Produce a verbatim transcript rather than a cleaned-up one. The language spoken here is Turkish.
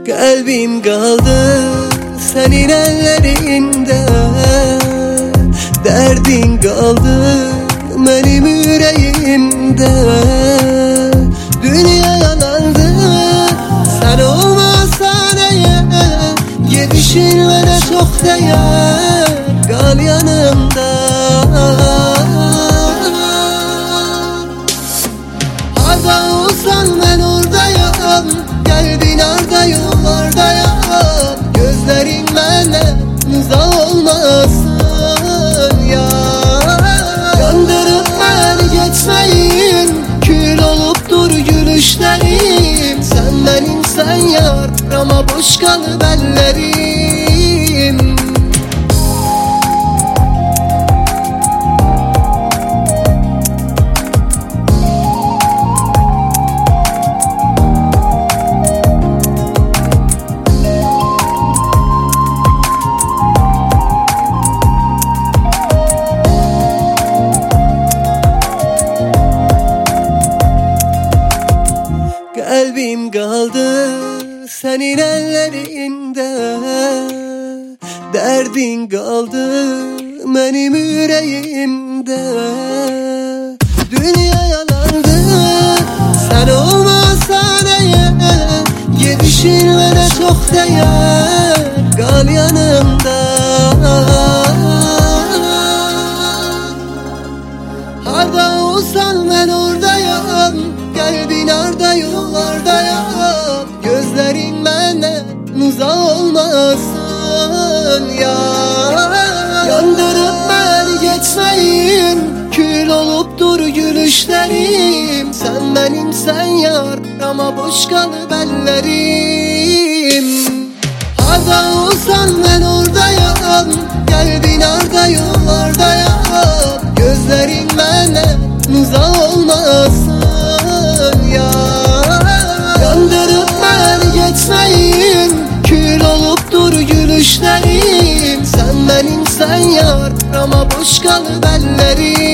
Kalbim kaldı senin ellerinde, derdin kaldı benim yüreğimde. Dünya yalandı sen olmasan eğer, yetişilmene çok değer, kal yanımda. Harda olsan ben oradayım, geldin arda yollardayım. Gözlerin benden uzak olmasın ya. Yandırıp beni geçmeyin, kül olup dur gülüşlerim. Sen benim sen yar ama boş kalıp ellerim. Kalbim kaldı senin ellerinde, derdin kaldı benim yüreğimde. Dünya yalandı sen olmasan eğer, yetişilmene çok değer, kal yanımda. Harda olsan ben oradayım, kalbin arda yollardayım. Gözlerin benden uzak olmasın ya. Yandırıp beni geçmeyin, kül olup dur gülüşlerim. Sen benim sen yar ama boş kalıp ellerim. Harda olsan ben oradayım, geldin arda yollardayım. Gözlerin benden uzak olmasın ya. Yandırıp beni geçmeyin, kül olup dur gülüşlerim. Sen benim sen yar ama boş kalıp ellerim.